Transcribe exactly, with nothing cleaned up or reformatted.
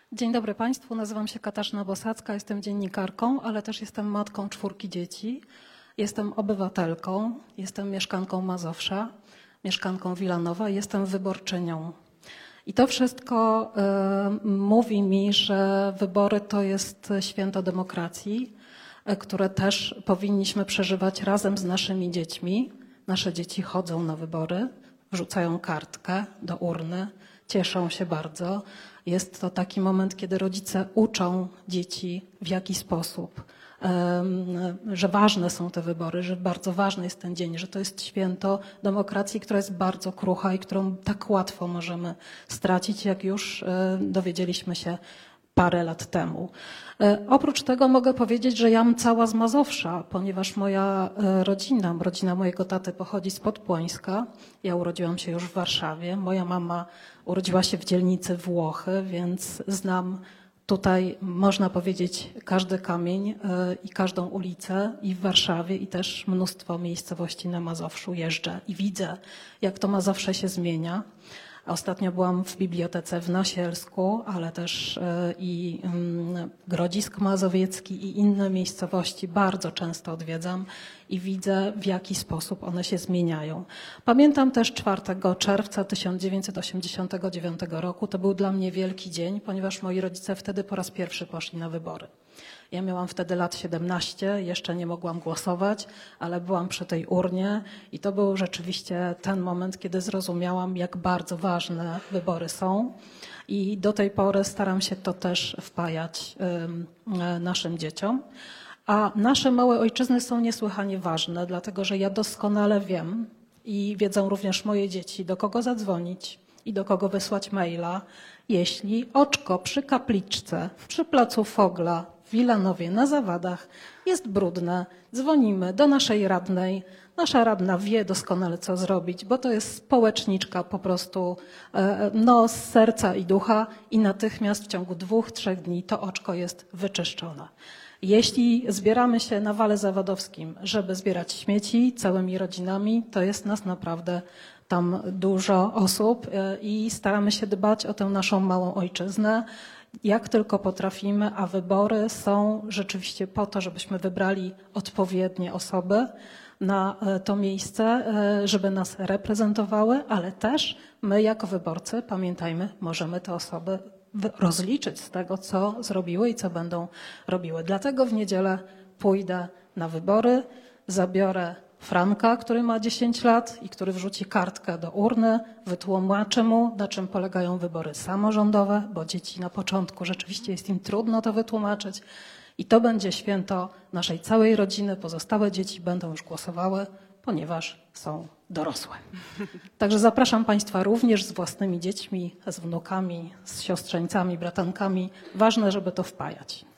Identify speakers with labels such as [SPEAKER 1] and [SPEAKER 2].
[SPEAKER 1] Dzień dobry Państwu, nazywam się Katarzyna Bosacka, jestem dziennikarką, ale też jestem matką czwórki dzieci. Jestem obywatelką, jestem mieszkanką Mazowsza, mieszkanką Wilanowa i jestem wyborczynią. I to wszystko y, mówi mi, że wybory to jest święto demokracji, y, które też powinniśmy przeżywać razem z naszymi dziećmi. Nasze dzieci chodzą na wybory, wrzucają kartkę do urny, cieszą się bardzo. Jest to taki moment, kiedy rodzice uczą dzieci, w jaki sposób, że ważne są te wybory, że bardzo ważny jest ten dzień, że to jest święto demokracji, która jest bardzo krucha i którą tak łatwo możemy stracić, jak już dowiedzieliśmy się parę lat temu. Oprócz tego mogę powiedzieć, że jam cała z Mazowsza, ponieważ moja rodzina, rodzina mojego taty pochodzi z Podpłońska. Ja urodziłam się już w Warszawie. Moja mama urodziła się w dzielnicy Włochy, więc znam tutaj, można powiedzieć, każdy kamień i każdą ulicę i w Warszawie, i też mnóstwo miejscowości na Mazowszu jeżdżę i widzę, jak to Mazowsze się zmienia. Ostatnio byłam w bibliotece w Nasielsku, ale też i Grodzisk Mazowiecki i inne miejscowości bardzo często odwiedzam i widzę, w jaki sposób one się zmieniają. Pamiętam też czwartego czerwca tysiąc dziewięćset osiemdziesiątego dziewiątego roku. To był dla mnie wielki dzień, ponieważ moi rodzice wtedy po raz pierwszy poszli na wybory. Ja miałam wtedy lat siedemnaście, jeszcze nie mogłam głosować, ale byłam przy tej urnie i to był rzeczywiście ten moment, kiedy zrozumiałam, jak bardzo ważne wybory są. I do tej pory staram się to też wpajać naszym dzieciom. A nasze małe ojczyzny są niesłychanie ważne, dlatego że ja doskonale wiem i wiedzą również moje dzieci, do kogo zadzwonić i do kogo wysłać maila, jeśli oczko przy kapliczce, przy placu Fogla w Wilanowie na Zawadach jest brudne. Dzwonimy do naszej radnej. Nasza radna wie doskonale, co zrobić, bo to jest społeczniczka po prostu no, z serca i ducha i natychmiast w ciągu dwóch, trzech dni to oczko jest wyczyszczone. Jeśli zbieramy się na Wale Zawadowskim, żeby zbierać śmieci całymi rodzinami, to jest nas naprawdę tam dużo osób i staramy się dbać o tę naszą małą ojczyznę, jak tylko potrafimy, a wybory są rzeczywiście po to, żebyśmy wybrali odpowiednie osoby na to miejsce, żeby nas reprezentowały, ale też my jako wyborcy, pamiętajmy, możemy te osoby rozliczyć z tego, co zrobiły i co będą robiły. Dlatego w niedzielę pójdę na wybory, zabiorę Franka, który ma dziesięć lat i który wrzuci kartkę do urny, wytłumaczę mu, na czym polegają wybory samorządowe, bo dzieci na początku rzeczywiście jest im trudno to wytłumaczyć i to będzie święto naszej całej rodziny. Pozostałe dzieci będą już głosowały, ponieważ są dorosłe. Także zapraszam Państwa również z własnymi dziećmi, z wnukami, z siostrzeńcami, bratankami. Ważne, żeby to wpajać.